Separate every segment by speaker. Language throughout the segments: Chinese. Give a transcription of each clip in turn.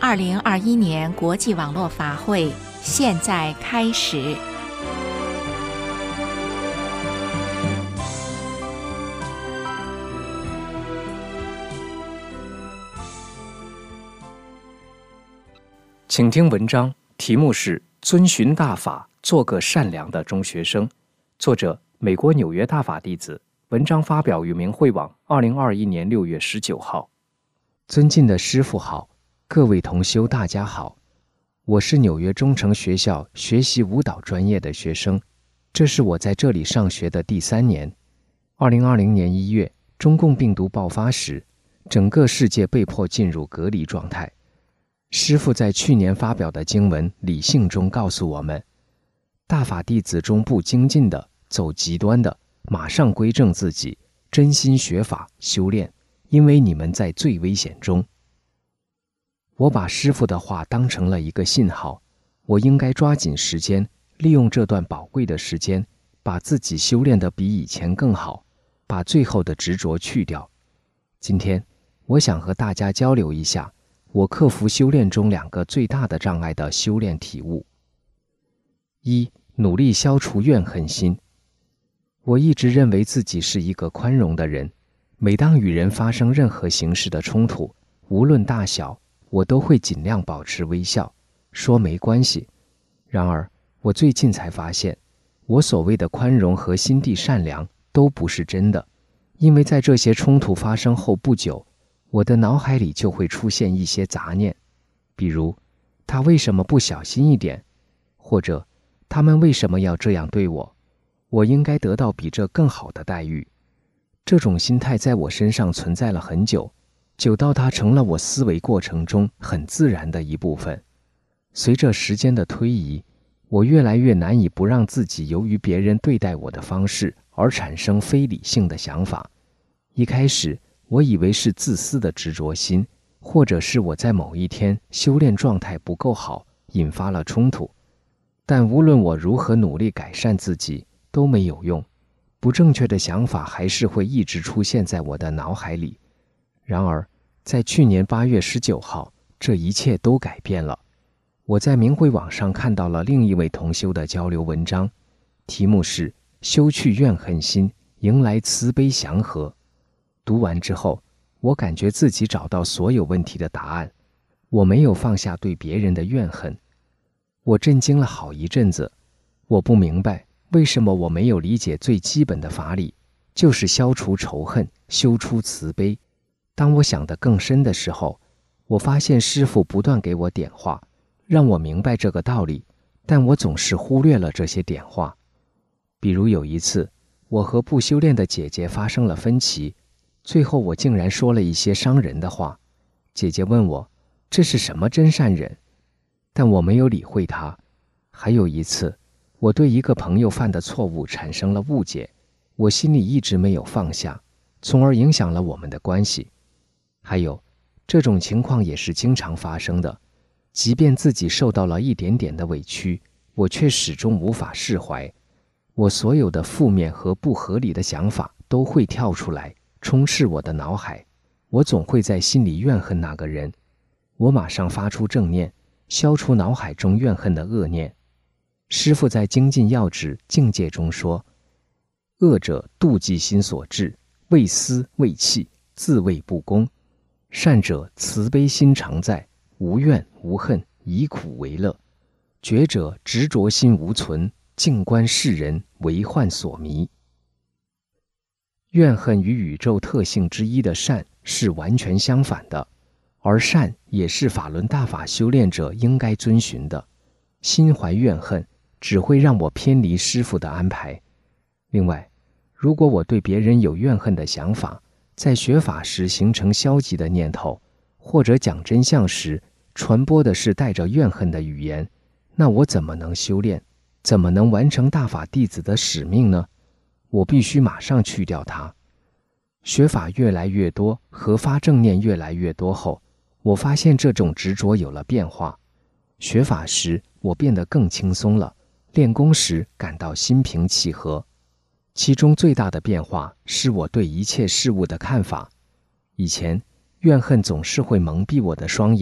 Speaker 1: 2021年国际网络法会现在开始。
Speaker 2: 请听文章，题目是《遵循大法，做个善良的中学生》，作者美国纽约大法弟子。文章发表于明慧网2021年6月19号。尊敬的师父好，各位同修大家好，我是纽约中诚学校学习舞蹈专业的学生，这是我在这里上学的第3年。2020年1月，中共病毒爆发时，整个世界被迫进入隔离状态。师父在去年发表的经文《理性》中告诉我们，大法弟子中不精进的、走极端的，马上归正自己，真心学法修炼，因为你们在最危险中。我把师父的话当成了一个信号，我应该抓紧时间，利用这段宝贵的时间，把自己修炼得比以前更好，把最后的执着去掉。今天我想和大家交流一下我克服修炼中2个最大的障碍的修炼体悟。1. 努力消除怨恨心。我一直认为自己是一个宽容的人，每当与人发生任何形式的冲突，无论大小，我都会尽量保持微笑，说没关系。然而，我最近才发现，我所谓的宽容和心地善良都不是真的，因为在这些冲突发生后不久，我的脑海里就会出现一些杂念，比如他为什么不小心一点，或者他们为什么要这样对我，我应该得到比这更好的待遇。这种心态在我身上存在了很久，久到它成了我思维过程中很自然的一部分。随着时间的推移，我越来越难以不让自己由于别人对待我的方式而产生非理性的想法。一开始我以为是自私的执着心，或者是我在某一天修炼状态不够好，引发了冲突。但无论我如何努力改善自己，都没有用，不正确的想法还是会一直出现在我的脑海里。然而，在去年8月19号，这一切都改变了。我在明慧网上看到了另一位同修的交流文章，题目是“修去怨恨心，迎来慈悲祥和”。读完之后，我感觉自己找到所有问题的答案。我没有放下对别人的怨恨。我震惊了好一阵子，我不明白为什么我没有理解最基本的法理，就是消除仇恨，修出慈悲。当我想得更深的时候，我发现师父不断给我点化，让我明白这个道理，但我总是忽略了这些点化。比如有一次，我和不修炼的姐姐发生了分歧，最后我竟然说了一些伤人的话。姐姐问我，这是什么真善忍？但我没有理会她。还有一次，我对一个朋友犯的错误产生了误解，我心里一直没有放下，从而影响了我们的关系。还有，这种情况也是经常发生的，即便自己受到了一点点的委屈，我却始终无法释怀。我所有的负面和不合理的想法都会跳出来，充斥我的脑海，我总会在心里怨恨那个人。我马上发出正念，消除脑海中怨恨的恶念。师父在精进要旨境界中说，恶者妒忌心所致，为私为气，自谓不公；善者慈悲心常在，无怨无恨，以苦为乐；觉者执着心无存，静观世人，为幻所迷。怨恨与宇宙特性之一的善是完全相反的，而善也是法轮大法修炼者应该遵循的。心怀怨恨只会让我偏离师父的安排。另外，如果我对别人有怨恨的想法，在学法时形成消极的念头，或者讲真相时传播的是带着怨恨的语言，那我怎么能修炼？怎么能完成大法弟子的使命呢？我必须马上去掉它。学法越来越多，核发正念越来越多后，我发现这种执着有了变化。学法时，我变得更轻松了，练功时感到心平气和。其中最大的变化是我对一切事物的看法。以前，怨恨总是会蒙蔽我的双眼，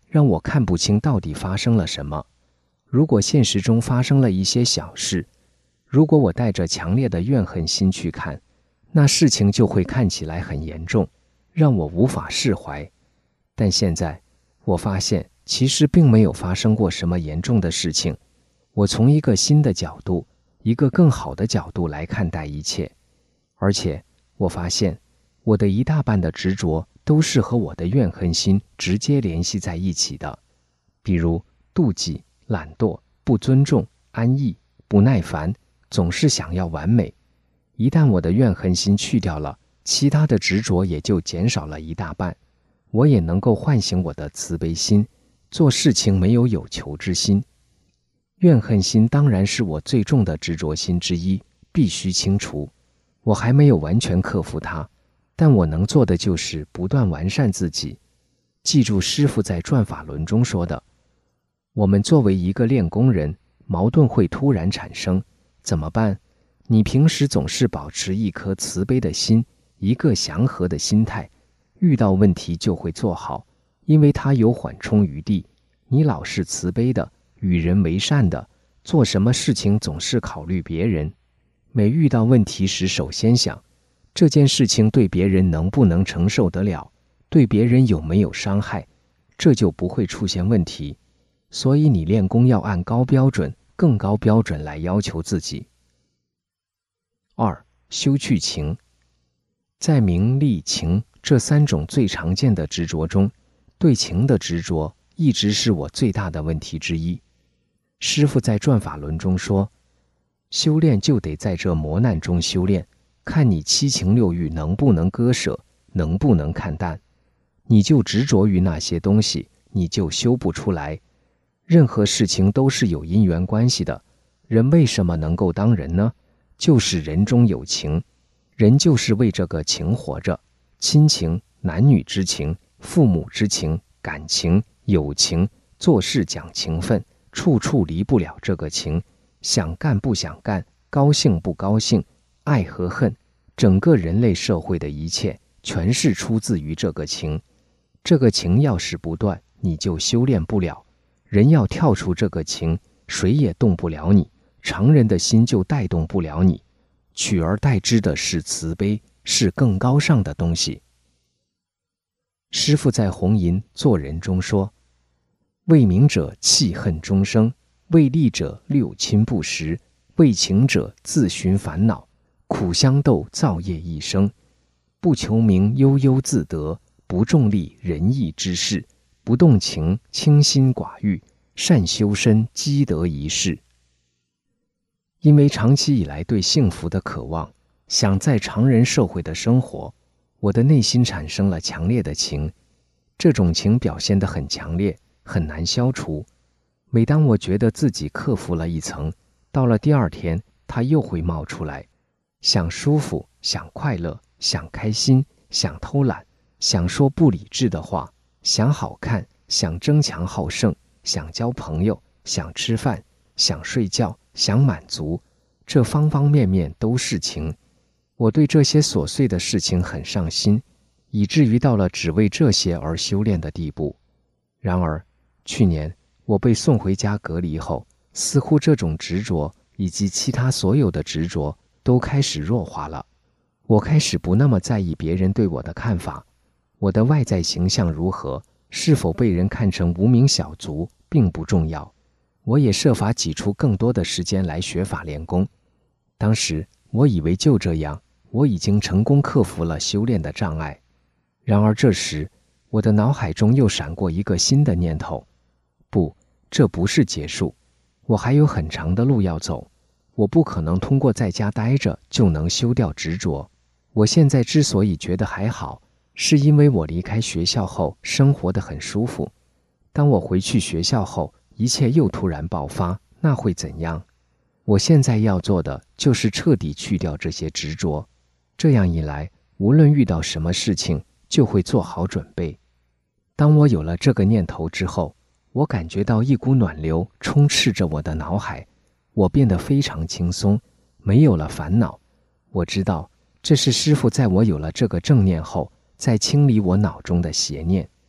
Speaker 2: 让我看不清到底发生了什么。如果现实中发生了一些小事，如果我带着强烈的怨恨心去看，那事情就会看起来很严重，让我无法释怀。但现在我发现其实并没有发生过什么严重的事情，我从一个新的角度，一个更好的角度来看待一切。而且我发现我的一大半的执着都是和我的怨恨心直接联系在一起的，比如妒忌、懒惰、不尊重、安逸、不耐烦，总是想要完美。一旦我的怨恨心去掉了，其他的执着也就减少了一大半，我也能够唤醒我的慈悲心，做事情没有有求之心。怨恨心当然是我最重的执着心之一，必须清除。我还没有完全克服它，但我能做的就是不断完善自己。记住师父在转法轮中说的，我们作为一个练功人，矛盾会突然产生，怎么办？你平时总是保持一颗慈悲的心，一个祥和的心态，遇到问题就会做好，因为它有缓冲余地。你老是慈悲的，与人为善的，做什么事情总是考虑别人。每遇到问题时，首先想，这件事情对别人能不能承受得了，对别人有没有伤害，这就不会出现问题。所以你练功要按高标准、更高标准来要求自己。2. 修去情。在名利情这3种最常见的执着中，对情的执着一直是我最大的问题之一。师父在转法轮中说，修炼就得在这磨难中修炼，看你七情六欲能不能割舍，能不能看淡。你就执着于那些东西，你就修不出来。任何事情都是有因缘关系的，人为什么能够当人呢？就是人中有情，人就是为这个情活着。亲情、男女之情、父母之情、感情、友情，做事讲情分，处处离不了这个情。想干不想干，高兴不高兴，爱和恨，整个人类社会的一切全是出自于这个情。这个情要是不断，你就修炼不了。人要跳出这个情，谁也动不了你，常人的心就带动不了你，取而代之的是慈悲，是更高尚的东西。师父在红银做人中说，为名者气恨终生，为利者六亲不识，为情者自寻烦恼，苦相斗造业一生，不求名悠悠自得，不重利仁义之事，不动情清心寡欲，善修身积德一世。因为长期以来对幸福的渴望，想在常人社会的生活，我的内心产生了强烈的情。这种情表现得很强烈，很难消除。每当我觉得自己克服了一层，到了第2天，它又会冒出来。想舒服，想快乐，想开心，想偷懒，想说不理智的话，想好看，想争强好胜，想交朋友，想吃饭，想睡觉，想满足，这方方面面都是情。我对这些琐碎的事情很上心，以至于到了只为这些而修炼的地步。然而，去年我被送回家隔离后，似乎这种执着以及其他所有的执着都开始弱化了。我开始不那么在意别人对我的看法，我的外在形象如何，是否被人看成无名小卒并不重要。我也设法挤出更多的时间来学法练功。当时我以为就这样，我已经成功克服了修炼的障碍。然而这时，我的脑海中又闪过一个新的念头，不，这不是结束，我还有很长的路要走，我不可能通过在家待着就能修掉执着。我现在之所以觉得还好，是因为我离开学校后生活得很舒服。当我回去学校后，一切又突然爆发，那会怎样？我现在要做的就是彻底去掉这些执着，这样一来，无论遇到什么事情，就会做好准备。当我有了这个念头之后，我感觉到一股暖流充斥着我的脑海，我变得非常轻松，没有了烦恼。我知道，这是师父在我有了这个正念后，在清理我脑中的邪念。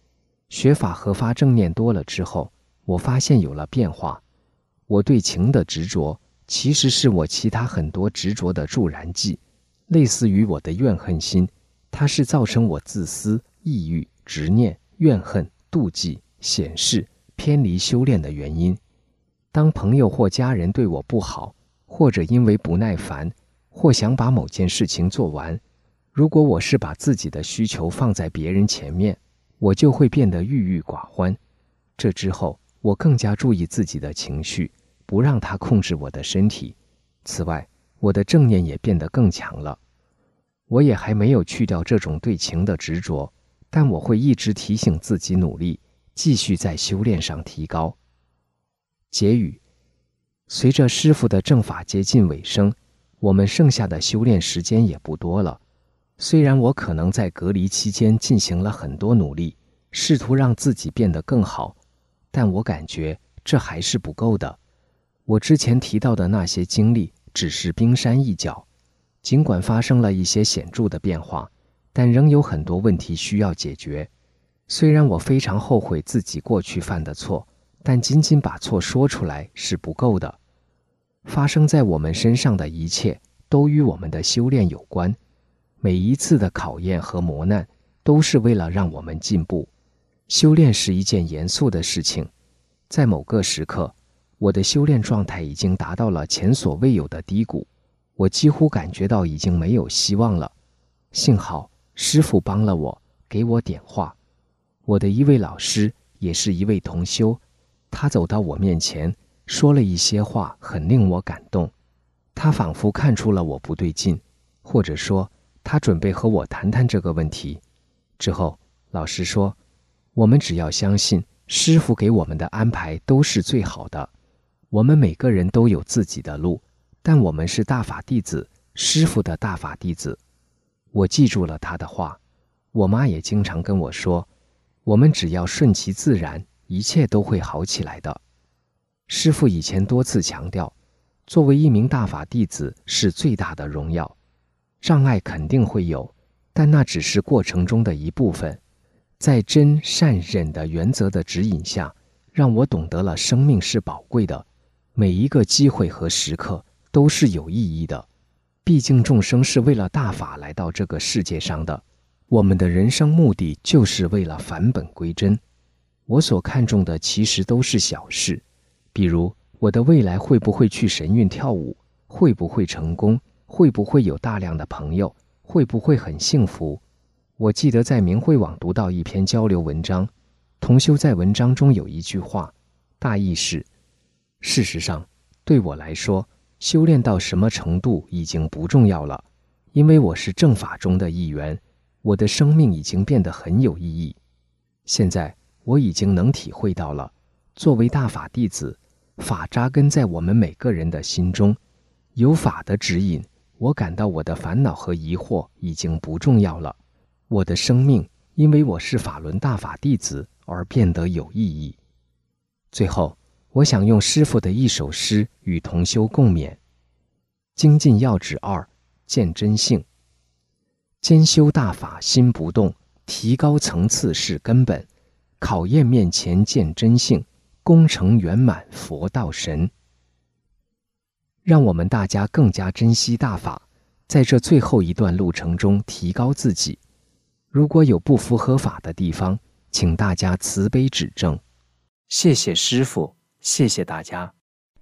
Speaker 2: 学法和发正念多了之后，我发现有了变化。我对情的执着，其实是我其他很多执着的助燃剂，类似于我的怨恨心，它是造成我自私、抑郁、执念、怨恨、妒忌、显示、偏离修炼的原因。当朋友或家人对我不好，或者因为不耐烦，或想把某件事情做完，如果我是把自己的需求放在别人前面，我就会变得郁郁寡欢。这之后，我更加注意自己的情绪，不让它控制我的身体。此外，我的正念也变得更强了。我也还没有去掉这种对情的执着，但我会一直提醒自己努力，继续在修炼上提高。结语：随着师父的正法接近尾声，我们剩下的修炼时间也不多了。虽然我可能在隔离期间进行了很多努力，试图让自己变得更好，但我感觉这还是不够的。我之前提到的那些经历只是冰山一角，尽管发生了一些显著的变化，但仍有很多问题需要解决。虽然我非常后悔自己过去犯的错，但仅仅把错说出来是不够的。发生在我们身上的一切都与我们的修炼有关，每一次的考验和磨难都是为了让我们进步。修炼是一件严肃的事情，在某个时刻，我的修炼状态已经达到了前所未有的低谷，我几乎感觉到已经没有希望了。幸好师父帮了我，给我点化。我的一位老师，也是一位同修，他走到我面前，说了一些话，很令我感动。他仿佛看出了我不对劲，或者说他准备和我谈谈这个问题。之后老师说，我们只要相信师父给我们的安排都是最好的。我们每个人都有自己的路，但我们是大法弟子，师父的大法弟子。我记住了他的话。我妈也经常跟我说，我们只要顺其自然，一切都会好起来的。师父以前多次强调，作为一名大法弟子是最大的荣耀。障碍肯定会有，但那只是过程中的一部分。在真善忍的原则的指引下，让我懂得了生命是宝贵的，每一个机会和时刻都是有意义的。毕竟众生是为了大法来到这个世界上的，我们的人生目的就是为了返本归真。我所看重的其实都是小事，比如我的未来会不会去神韵跳舞，会不会成功，会不会有大量的朋友，会不会很幸福。我记得在明慧网读到一篇交流文章，同修在文章中有一句话，大意是：事实上，对我来说，修炼到什么程度已经不重要了，因为我是正法中的一员，我的生命已经变得很有意义。现在我已经能体会到了，作为大法弟子，法扎根在我们每个人的心中，有法的指引，我感到我的烦恼和疑惑已经不重要了。我的生命因为我是法轮大法弟子而变得有意义。最后，我想用师父的一首诗与同修共勉：精进要旨2，见真性。兼修大法心不动，提高层次是根本。考验面前见真性，功成圆满佛道神。让我们大家更加珍惜大法，在这最后一段路程中提高自己。如果有不符合法的地方，请大家慈悲指正。谢谢师父，谢谢大家。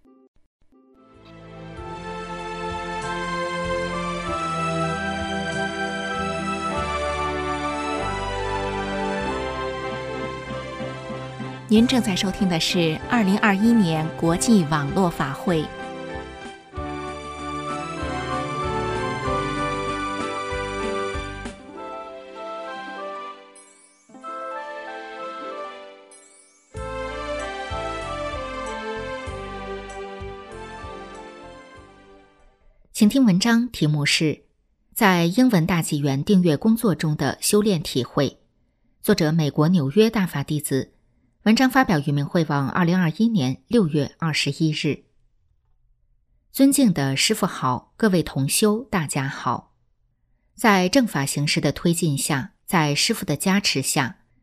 Speaker 1: 您正在收听的是2021年国际网络法会。请听文章，题目是在英文大纪元订阅工作中的修炼体会，作者美国纽约大法弟子，文章发表于明慧网2021年6月21日。尊敬的师父好，各位同修大家好。在正法形式的推进下，在师父的加持下，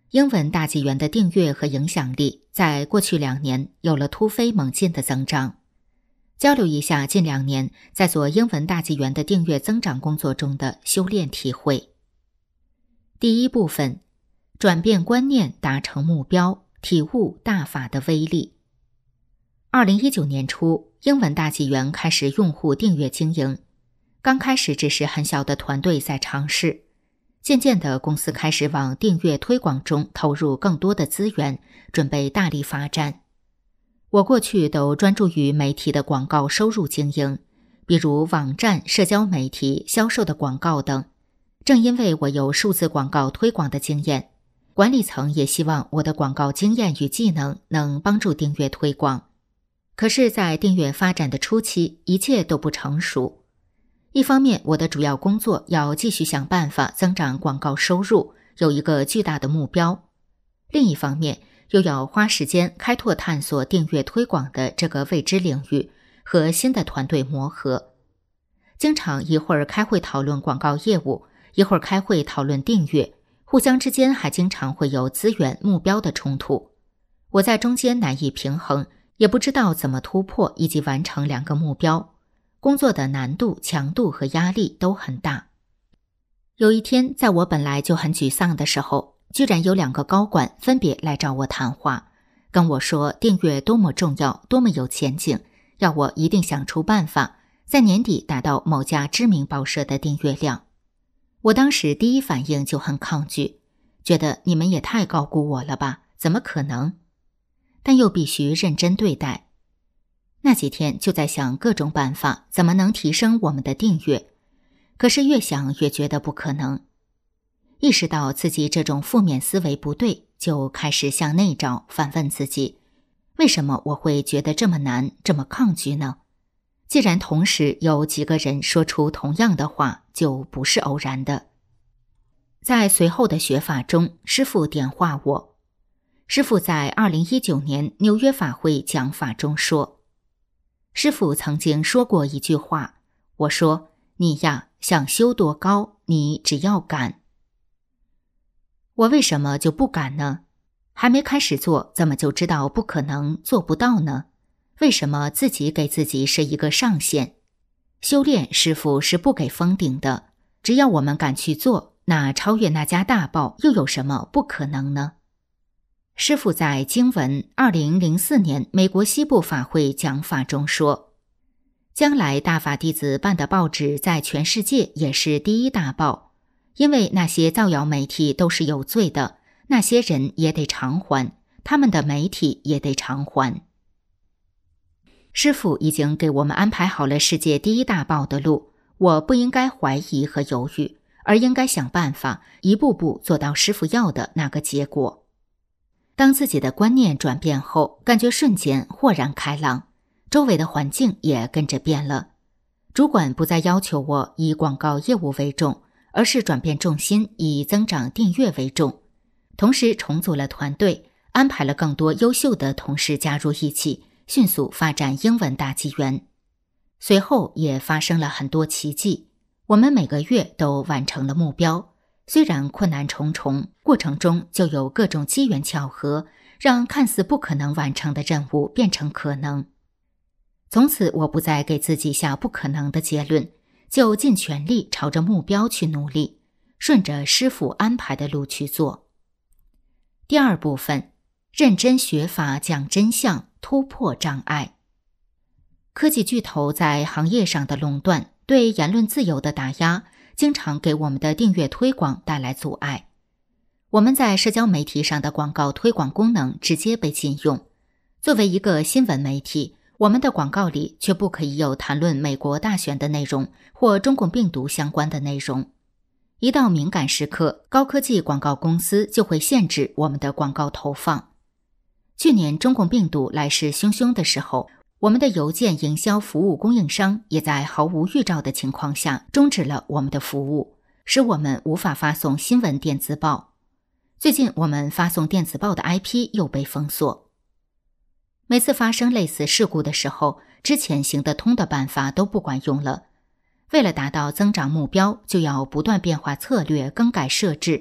Speaker 1: 英文大纪元的订阅和影响力在过去2年有了突飞猛进的增长。交流一下近2年在做英文大纪元的订阅增长工作中的修炼体会。第一部分，转变观念，达成目标，体悟大法的威力。2019年初，英文大纪元开始用户订阅经营，刚开始只是很小的团队在尝试，渐渐的公司开始往订阅推广中投入更多的资源，准备大力发展。我过去都专注于媒体的广告收入经营，比如网站、社交媒体、销售的广告等。正因为我有数字广告推广的经验，管理层也希望我的广告经验与技能能帮助订阅推广。可是在订阅发展的初期，一切都不成熟。一方面，我的主要工作要继续想办法增长广告收入，有一个巨大的目标；另一方面，又要花时间开拓探索订阅推广的这个未知领域，和新的团队磨合。经常一会儿开会讨论广告业务，一会儿开会讨论订阅，互相之间还经常会有资源目标的冲突。我在中间难以平衡，也不知道怎么突破以及完成2个目标，工作的难度、强度和压力都很大。有一天，在我本来就很沮丧的时候，居然有2个高管分别来找我谈话，跟我说订阅多么重要，多么有前景，要我一定想出办法，在年底达到某家知名报社的订阅量。我当时第一反应就很抗拒，觉得你们也太高估我了吧，怎么可能？但又必须认真对待。那几天就在想各种办法，怎么能提升我们的订阅，可是越想越觉得不可能。意识到自己这种负面思维不对，就开始向内找，反问自己，为什么我会觉得这么难，这么抗拒呢？既然同时有几个人说出同样的话，就不是偶然的。在随后的学法中，师父点化我。师父在2019年纽约法会讲法中说，师父曾经说过一句话，我说，你呀，想修多高，你只要敢。我为什么就不敢呢？还没开始做，怎么就知道不可能做不到呢？为什么自己给自己设一个上限？修炼师父是不给封顶的，只要我们敢去做，那超越那家大报又有什么不可能呢？师父在经文2004年美国西部法会讲法中说，将来大法弟子办的报纸在全世界也是第一大报，因为那些造谣媒体都是有罪的，那些人也得偿还，他们的媒体也得偿还。师父已经给我们安排好了世界第一大报的路，我不应该怀疑和犹豫，而应该想办法一步步做到师父要的那个结果。当自己的观念转变后，感觉瞬间豁然开朗，周围的环境也跟着变了。主管不再要求我以广告业务为重，而是转变重心，以增长订阅为重。同时重组了团队，安排了更多优秀的同事加入一起，迅速发展英文大纪元。随后也发生了很多奇迹，我们每个月都完成了目标，虽然困难重重，过程中就有各种机缘巧合，让看似不可能完成的任务变成可能。从此我不再给自己下不可能的结论，就尽全力朝着目标去努力，顺着师父安排的路去做。第二部分，认真学法讲真相，突破障碍。科技巨头在行业上的垄断，对言论自由的打压，经常给我们的订阅推广带来阻碍。我们在社交媒体上的广告推广功能直接被禁用。作为一个新闻媒体，我们的广告里却不可以有谈论美国大选的内容或中共病毒相关的内容。一到敏感时刻，高科技广告公司就会限制我们的广告投放。去年中共病毒来势汹汹的时候，我们的邮件营销服务供应商也在毫无预兆的情况下终止了我们的服务，使我们无法发送新闻电子报。最近我们发送电子报的 IP 又被封锁。每次发生类似事故的时候，之前行得通的办法都不管用了。为了达到增长目标，就要不断变化策略，更改设置，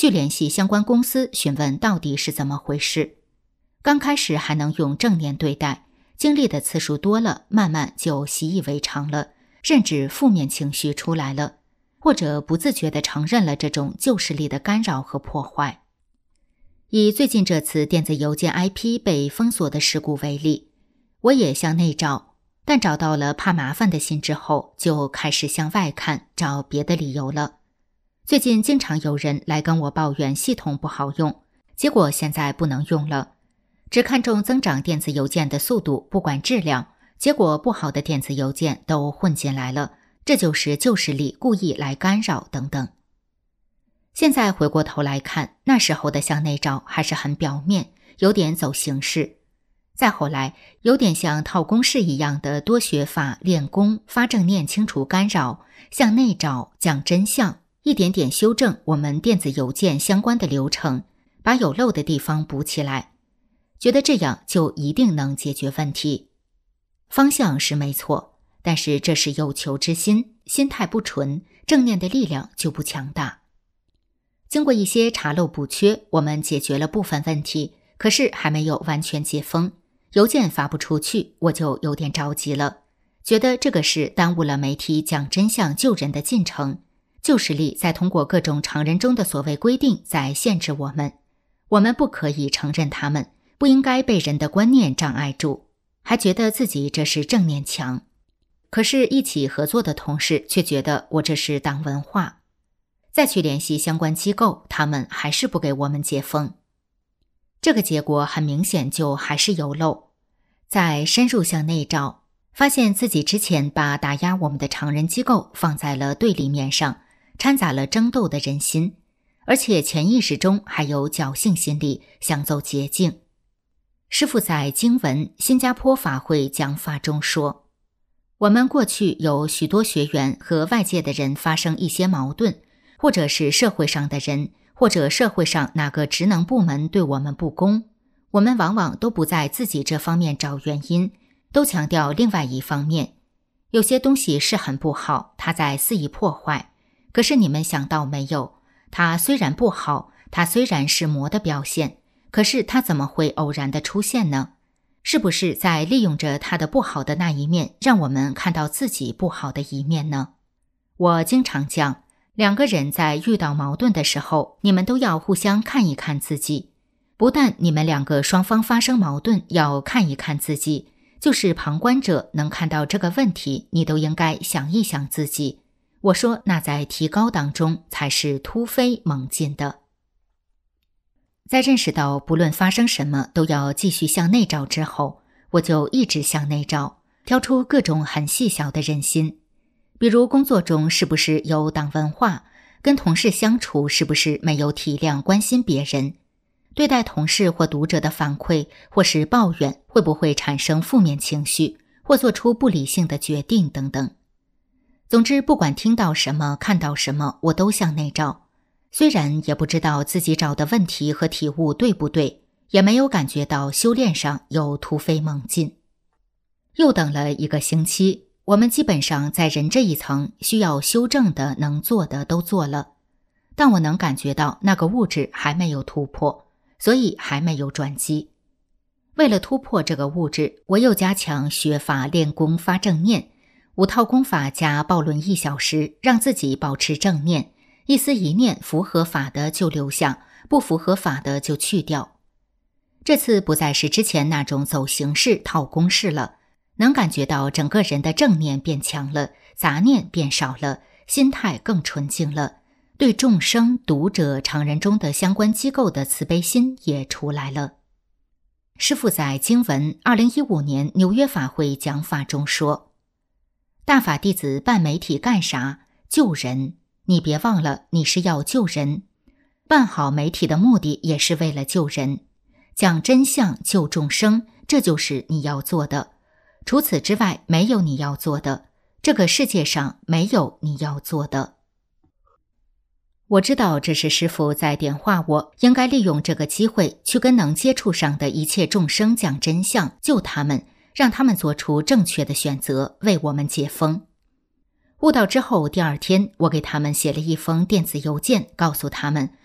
Speaker 1: 去联系相关公司询问到底是怎么回事。刚开始还能用正念对待，经历的次数多了，慢慢就习以为常了，甚至负面情绪出来了，或者不自觉地承认了这种旧势力的干扰和破坏。以最近这次电子邮件 IP 被封锁的事故为例，我也向内找，但找到了怕麻烦的心之后，就开始向外看，找别的理由了。最近经常有人来跟我抱怨系统不好用，结果现在不能用了。只看重增长电子邮件的速度，不管质量，结果不好的电子邮件都混进来了，这就是旧势力故意来干扰等等。现在回过头来看，那时候的向内找还是很表面，有点走形式。再后来，有点像套公式一样的多学法练功，发正念清除干扰，向内找讲真相，一点点修正我们电子邮件相关的流程，把有漏的地方补起来。觉得这样就一定能解决问题。方向是没错，但是这是有求之心，心态不纯，正念的力量就不强大。经过一些查漏补缺，我们解决了部分问题，可是还没有完全解封，邮件发不出去，我就有点着急了，觉得这个事耽误了媒体讲真相救人的进程，旧势力在通过各种常人中的所谓规定在限制我们，我们不可以承认他们，不应该被人的观念障碍住，还觉得自己这是正念强。可是一起合作的同事却觉得我这是党文化。再去联系相关机构，他们还是不给我们解封。这个结果很明显就还是有漏。再深入向内找，发现自己之前把打压我们的常人机构放在了对立面上，掺杂了争斗的人心，而且潜意识中还有侥幸心理，想走捷径。师父在经文新加坡法会讲法中说，我们过去有许多学员和外界的人发生一些矛盾，或者是社会上的人，或者社会上哪个职能部门对我们不公，我们往往都不在自己这方面找原因，都强调另外一方面。有些东西是很不好，它在肆意破坏，可是你们想到没有，它虽然不好，它虽然是魔的表现，可是它怎么会偶然的出现呢？是不是在利用着它的不好的那一面，让我们看到自己不好的一面呢？我经常讲，两个人在遇到矛盾的时候，你们都要互相看一看自己。不但你们两个双方发生矛盾要看一看自己，就是旁观者能看到这个问题，你都应该想一想自己。我说那在提高当中才是突飞猛进的。在认识到不论发生什么都要继续向内找之后，我就一直向内找，挑出各种很细小的人心。比如工作中是不是有党文化，跟同事相处是不是没有体谅关心别人，对待同事或读者的反馈或是抱怨会不会产生负面情绪，或做出不理性的决定等等。总之不管听到什么看到什么，我都向内找。虽然也不知道自己找的问题和体悟对不对，也没有感觉到修炼上有突飞猛进。又等了1个星期，我们基本上在人这一层需要修正的能做的都做了，但我能感觉到那个物质还没有突破，所以还没有转机。为了突破这个物质，我又加强学法练功发正念，5套功法加抱论1小时，让自己保持正念，一丝一念符合法的就留下，不符合法的就去掉。这次不再是之前那种走形式套公式了，能感觉到整个人的正念变强了，杂念变少了，心态更纯净了，对众生、读者、常人中的相关机构的慈悲心也出来了。师父在经文2015年纽约法会讲法中说，大法弟子办媒体干啥？救人。你别忘了，你是要救人，办好媒体的目的也是为了救人，讲真相救众生，这就是你要做的。除此之外，没有你要做的，这个世界上没有你要做的。我知道这是师父在点化我，应该利用这个机会去跟能接触上的一切众生讲真相，救他们，让他们做出正确的选择，为我们解封。悟道之后第2天，我给他们写了一封电子邮件，告诉他们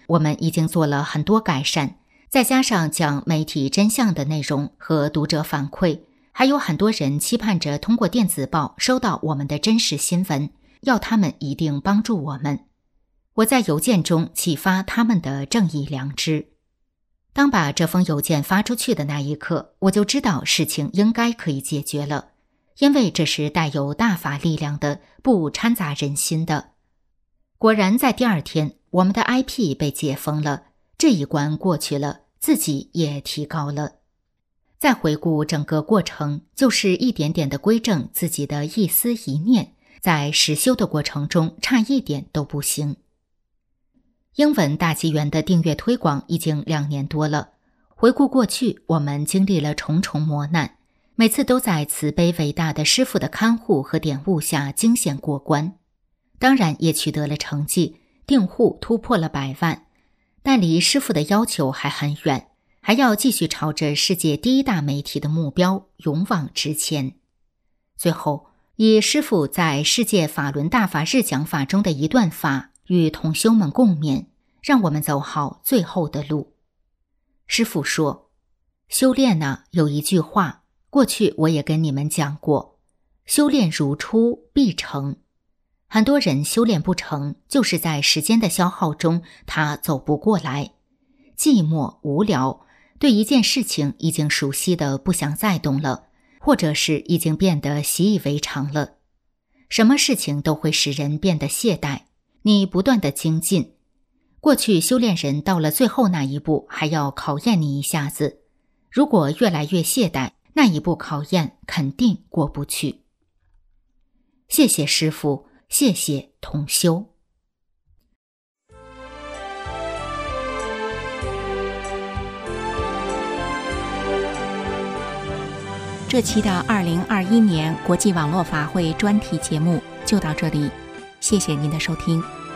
Speaker 1: 我们已经做了很多改善，再加上讲媒体真相的内容和读者反馈，还有很多人期盼着通过电子报收到我们的真实新闻，要他们一定帮助我们。我在邮件中启发他们的正义良知。当把这封邮件发出去的那一刻，我就知道事情应该可以解决了，因为这是带有大法力量的，不掺杂人心的。果然在第二天，我们的 IP 被解封了，这一关过去了，自己也提高了。再回顾整个过程，就是一点点地归正自己的一思一念，在实修的过程中差一点都不行。英文大纪元的订阅推广已经2年多了，回顾过去，我们经历了重重磨难，每次都在慈悲伟大的师父的看护和点悟下惊险过关，当然也取得了成绩，订户突破了100万，但离师父的要求还很远，还要继续朝着世界第一大媒体的目标勇往直前。最后，以师父在世界法轮大法日讲法中的一段法与同修们共勉，让我们走好最后的路。师父说，修炼呢，有一句话，过去我也跟你们讲过，修炼如初必成。很多人修炼不成，就是在时间的消耗中，他走不过来，寂寞无聊，对一件事情已经熟悉的不想再动了，或者是已经变得习以为常了。什么事情都会使人变得懈怠，你不断的精进，过去修炼人到了最后那一步还要考验你一下子，如果越来越懈怠，那一步考验肯定过不去。谢谢师父，谢谢同修。
Speaker 3: 这期的2021年国际网络法会专题节目就到这里，谢谢您的收听。